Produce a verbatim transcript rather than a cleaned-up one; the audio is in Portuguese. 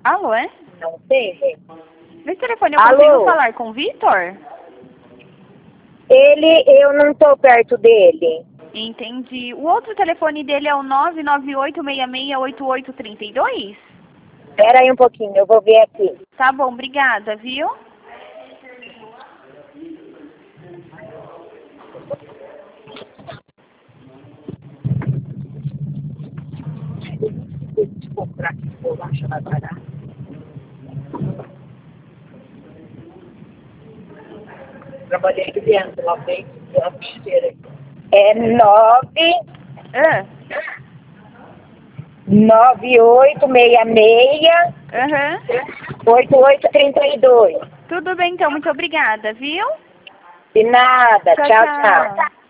Alô, é? Não sei. Nesse telefone eu Alô? consigo falar com o Vitor? Ele, eu não tô perto dele. Entendi. O outro telefone dele é o nove nove oito seis seis oito oito três dois? Espera aí um pouquinho, eu vou ver aqui. Tá bom, obrigada, viu? Deixa eu comprar aqui, vou achar mais barato. Trabalhei aqui dentro, lá dentro, uma bicheira. É nove, Ah, nove oito seis seis, aham. oito oito três dois. Tudo bem, então. Muito obrigada, viu? De nada, Tchau, tchau, tchau. tchau.